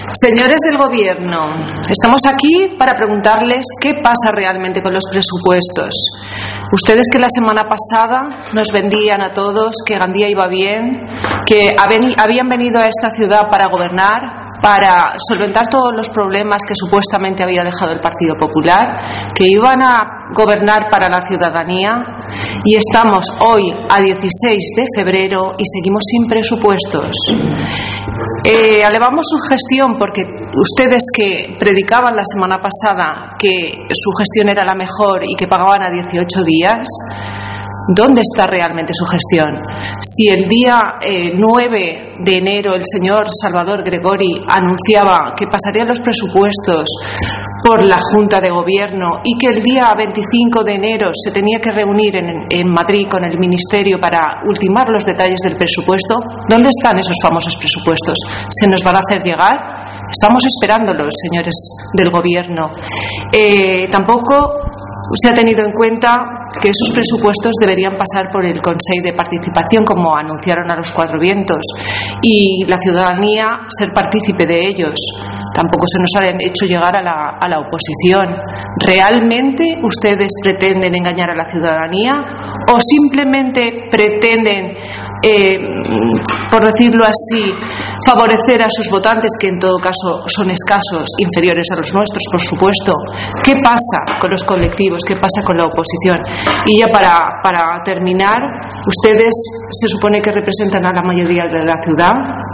Señores del Gobierno, estamos aquí para preguntarles qué pasa realmente con los presupuestos. Ustedes que la semana pasada nos vendían a todos que Gandía iba bien, que habían venido a esta ciudad para gobernar, para solventar todos los problemas que supuestamente había dejado el Partido Popular, que iban a gobernar para la ciudadanía, y estamos hoy a 16 de febrero y seguimos sin presupuestos. Alabamos su gestión porque ustedes que predicaban la semana pasada que su gestión era la mejor y que pagaban a 18 días, ¿dónde está realmente su gestión? Si el día 9 de enero el señor Salvador Gregori anunciaba que pasarían los presupuestos por la Junta de Gobierno y que el día 25 de enero se tenía que reunir en Madrid con el Ministerio para ultimar los detalles del presupuesto, ¿dónde están esos famosos presupuestos? ¿Se nos van a hacer llegar? Estamos esperándolos, señores del Gobierno. Tampoco se ha tenido en cuenta que esos presupuestos deberían pasar por el Consejo de Participación, como anunciaron a los cuatro vientos, y la ciudadanía ser partícipe de ellos. Tampoco se nos han hecho llegar a la oposición. ¿Realmente ustedes pretenden engañar a la ciudadanía o simplemente pretenden, por decirlo así, favorecer a sus votantes, que en todo caso son escasos, inferiores a los nuestros, por supuesto? ¿Qué pasa con los colectivos? ¿Qué pasa con la oposición? Y ya para terminar, ustedes se supone que representan a la mayoría de la ciudad.